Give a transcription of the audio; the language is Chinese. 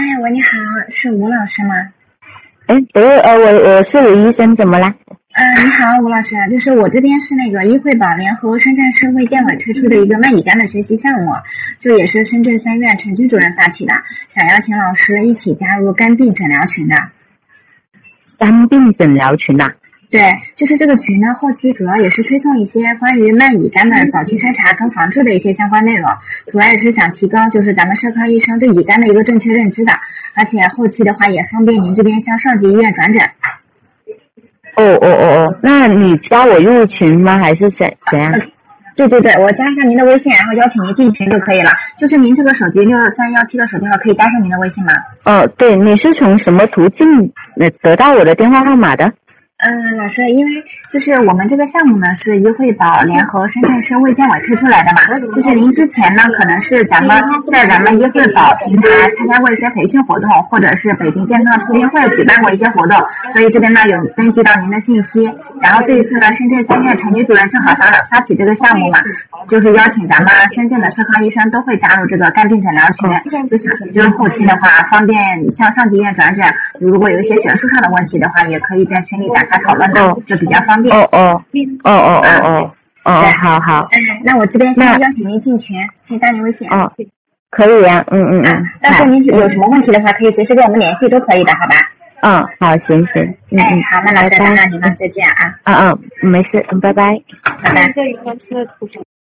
喂，你好，是吴老师吗？ 不是，我是吴医生，怎么啦？ 你好，吴老师，就是我这边是那个医惠保联合深圳市卫健委推出的一个慢乙肝的学习项目，就也是深圳3院陈军主任发起的，想邀请老师一起加入肝病诊疗群的。 肝病诊疗群呐？ 对，就是这个群呢，后期主要也是推送一些关于慢乙肝的早期筛查跟防治的一些相关内容，主要也是想提高就是咱们社科医生对乙肝的一个正确认知的，而且后期的话也方便您这边向上级医院转诊。 那你加我入群吗？还是怎样？ 对，我加一下您的微信，然后邀请您进群就可以了。就是您这个手机62317的手机号可以加上您的微信吗？ 对，你是从什么途径得到我的电话号码的？ 老师，因为就是我们这个项目呢是医惠保联合深圳市卫健委推出来的嘛，就是您之前呢可能是咱们医惠保平台参加过一些培训活动，或者是北京健康促进会举办过一些活动，所以这边呢有登记到您的信息。然后这一次呢，深圳3院陈局主任正好发起这个项目嘛，就是邀请咱们深圳的社科医生都会加入这个肝病诊疗群，就是后期的话方便向上级医院转诊，如果有一些学术上的问题的话，也可以在群里展开讨论的，就比较方便。 好。 那我这边先邀请您进群，请加您微信。 可以呀， 到时候您有什么问题的话，可以随时跟我们联系，都可以的，好吧？ 好，行。 好，那老师打扰您了，再见啊。 没事，拜拜。 拜拜。